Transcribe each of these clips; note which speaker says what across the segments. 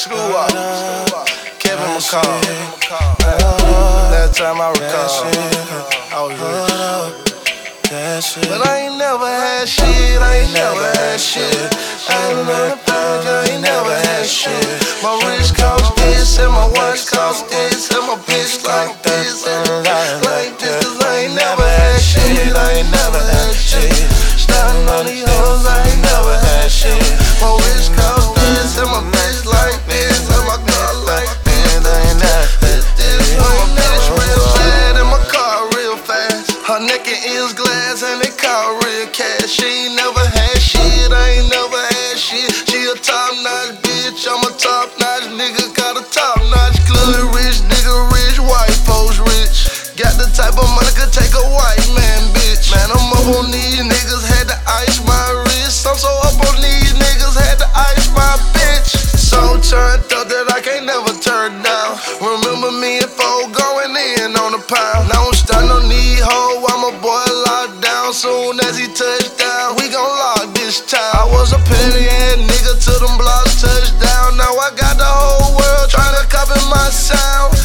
Speaker 1: Screw up. Kevin McCall. Last time I recall, I was rich. But I ain't never had shit. I ain't never had shit. I ain't never found you. I ain't never had shit. My wrist cost this, and my watch cost this, and my bitch like this, and like this. 'Cause I ain't never had shit. I ain't never had shit. Starting on these hoes, I ain't never had shit. My wrist cost this, and my bitch like this, and my girl like this. I ain't never had this. My bitch real bad, and my car real fast. Her neck and ears glass, and they call real cash. She ain't never had shit. I ain't never had shit. She a top-notch bitch. I'm a top-notch nigga. Got a top-notch club. Rich nigga, rich white folks rich. Got the type of money could take a white man, bitch. Man, I'm up on these niggas, had to ice my wrist. I'm so up on these niggas, had to ice my bitch. So turned up that I can't never turn down. Remember me and Foe going in on the pound. Now I'm starting on these hoes while my boy locked down. Soon as he touched down, we gon' lock this town. I was a petty ass nigga till them blocks touched down. Now I got the whole world trying to copy my sound.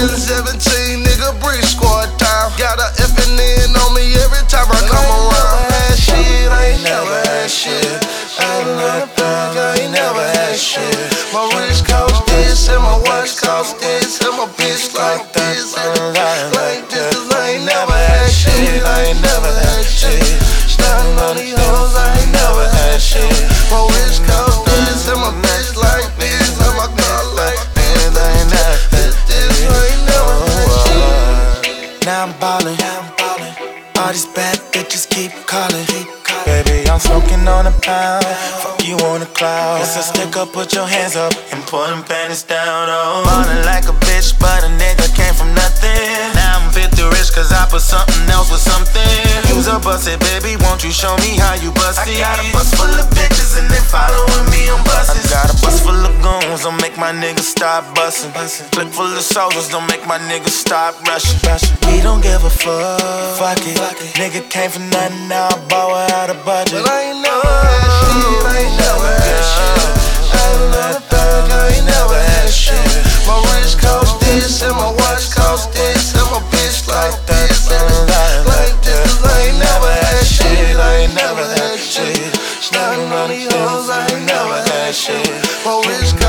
Speaker 1: 10-17 nigga Brick Squad down. Got a effing in on me every time I come around. I ain't never had shit. I ain't never had shit. I ain't never found you. I ain't never had shit. My wrist cost this, and my watch cost this, and my bitch like this, and like this. 'Cause I ain't never had shit. I ain't never had shit. Starting on these hoes, I ain't never had shit. My wrist cost this, and my bitch like this, and my girl like this. I ain't never had this. I ain't never had shit.
Speaker 2: Now I'm ballin'. All these bad bitches keep calling. Baby, I'm smoking on a pound. Fuck you on the cloud. It's a sticker, put your hands up and pull them panties down. Oh, ballin' like a bitch, but a nigga came from nothing. Now I'm 50 rich, 'cause I put something else with something. Use a bust it, baby, won't you show me how you bust it? I got a bus full of bitches and they following me on buses. I got a bus full of goons, don't make my niggas stop bustin'. Clip full of soldiers, don't make my niggas stop rushing. We don't give a fuck it. Nigga came from nothing, now I ball out of budget.
Speaker 1: But I ain't never had shit. I ain't never had shit. I ain't never found you. I ain't never had shit. My wrist cost this, and my watch cost this, and my bitch like this, and like this. 'Cause I ain't never had shit. I ain't never had shit. Starting on these hoes, I ain't never had shit. My wrist